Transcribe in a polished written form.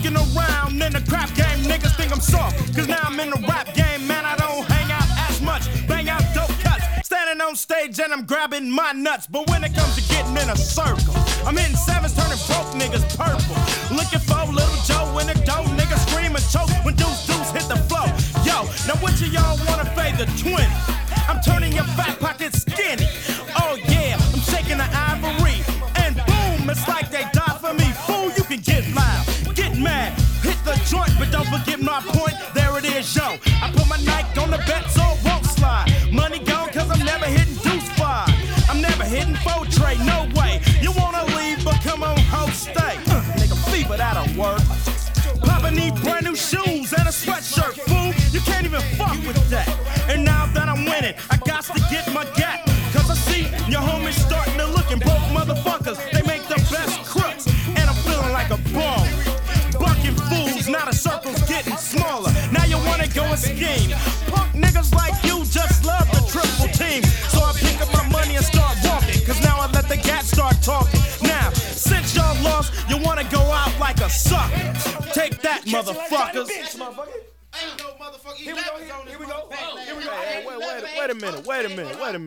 looking around in the crap game, niggas think I'm soft. Cause now I'm in the rap game, man, I don't hang out as much. Bang out dope cuts, standing on stage and I'm grabbing my nuts. But when it comes to getting in a circle, I'm hitting sevens, turning broke niggas purple. Looking for little Joe in the dough, niggas scream and choke when deuce hit the flow. Yo, now which of y'all wanna fade the 20? I'm turning your fat pockets skinny. Oh yeah, I'm shaking the ivory. And boom, it's like they died for me. Fool, you can get loud, get mad, hit the joint, but don't forget my point. There it is, yo. I put my Nike on the bet so it won't slide. Money gone cause I'm never hitting deuce five. I'm never hitting four tray, no way. You wanna leave, but come on, ho, stay. Nigga, fever, that'll work. Papa need brand new shoes and a sweatshirt, fool. You can't even fuck with that. And now that I'm winning, I got to get my gap. Cause I see your homies starting to look and broke motherfuckers. They make the best crooks. And I'm feeling like a bum. Bucking fools, now the circle's getting smaller. Now you wanna go and scheme. Punk niggas like you just love the triple team. So I pick up my money and start walking. Cause now I let the gat start talking. Now, since y'all lost, you wanna go out like a sucker. Take that, motherfuckers. Ain't no motherfucker. Here we go. Wait a minute.